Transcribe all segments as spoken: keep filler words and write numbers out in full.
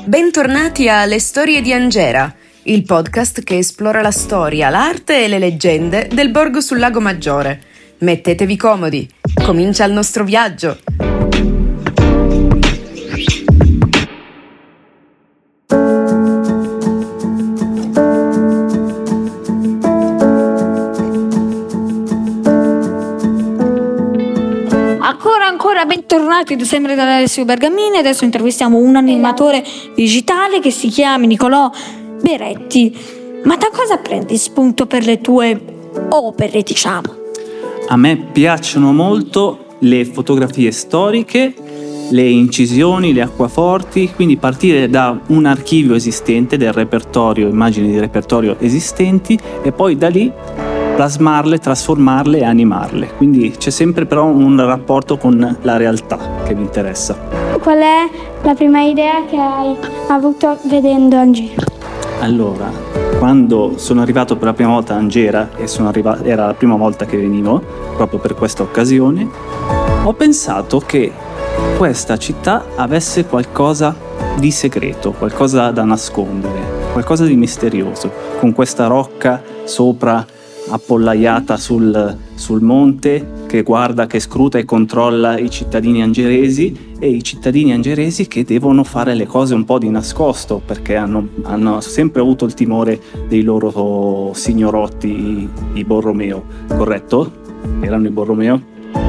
Bentornati a Le Storie di Angera, il podcast che esplora la storia, l'arte e le leggende del borgo sul Lago Maggiore. Mettetevi comodi, comincia il nostro viaggio! Ancora, ancora, bentornati da sempre da Alessio Bergamini. Adesso intervistiamo un animatore digitale che si chiama Nicolò Beretti. Ma da cosa prendi spunto per le tue opere, diciamo? A me piacciono molto le fotografie storiche, le incisioni, le acquaforti, quindi partire da un archivio esistente del repertorio, immagini di repertorio esistenti, e poi da lì plasmarle, trasformarle e animarle. Quindi c'è sempre però un rapporto con la realtà che mi interessa. Qual è la prima idea che hai avuto vedendo Angera? Allora, quando sono arrivato per la prima volta a Angera, e sono arrivato, era la prima volta che venivo, proprio per questa occasione, ho pensato che questa città avesse qualcosa di segreto, qualcosa da nascondere, qualcosa di misterioso, con questa rocca sopra appollaiata sul, sul monte che guarda, che scruta e controlla i cittadini angeresi, e i cittadini angeresi che devono fare le cose un po' di nascosto perché hanno, hanno sempre avuto il timore dei loro signorotti, i, i Borromeo, corretto? Erano i Borromeo?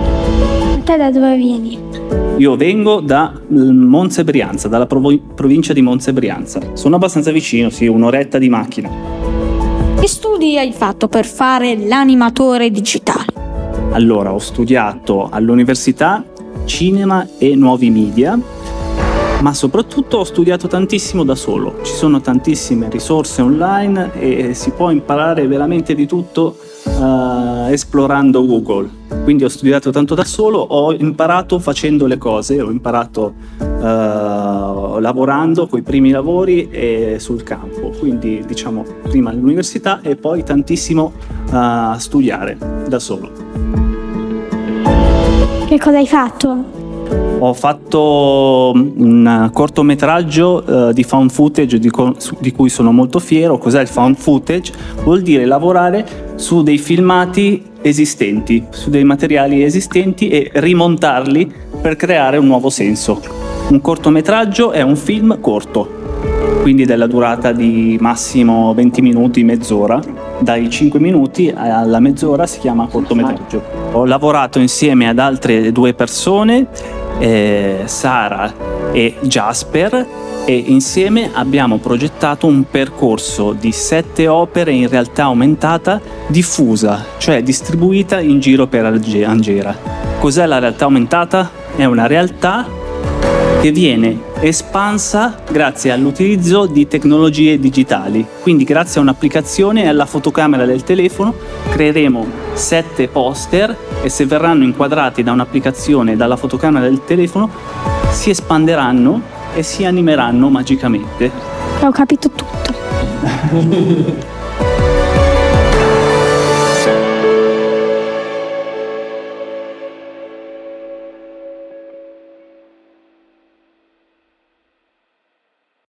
Te da dove vieni? Io vengo da Monza e Brianza, dalla prov- provincia di Monza e Brianza. Sono abbastanza vicino, sì, un'oretta di macchina. Che studi hai fatto per fare l'animatore digitale? Allora, ho studiato all'università cinema e nuovi media, ma soprattutto ho studiato tantissimo da solo. Ci sono tantissime risorse online e si può imparare veramente di tutto uh, esplorando Google. Quindi ho studiato tanto da solo, ho imparato facendo le cose, ho imparato uh, lavorando coi primi lavori e sul campo. Quindi diciamo prima all'università e poi tantissimo a uh, studiare da solo. Che cosa hai fatto? Ho fatto un cortometraggio uh, di found footage di, co- di cui sono molto fiero. Cos'è il found footage? Vuol dire lavorare su dei filmati esistenti, su dei materiali esistenti e rimontarli per creare un nuovo senso. Un cortometraggio è un film corto, quindi della durata di massimo venti minuti, mezz'ora. Dai cinque minuti alla mezz'ora si chiama cortometraggio. Ho lavorato insieme ad altre due persone, eh, Sara e Jasper, e insieme abbiamo progettato un percorso di sette opere in realtà aumentata diffusa, cioè distribuita in giro per Angera. Cos'è la realtà aumentata? È una realtà che viene espansa grazie all'utilizzo di tecnologie digitali. Quindi grazie a un'applicazione e alla fotocamera del telefono creeremo sette poster, e se verranno inquadrati da un'applicazione e dalla fotocamera del telefono si espanderanno e si animeranno magicamente. Ho capito tutto.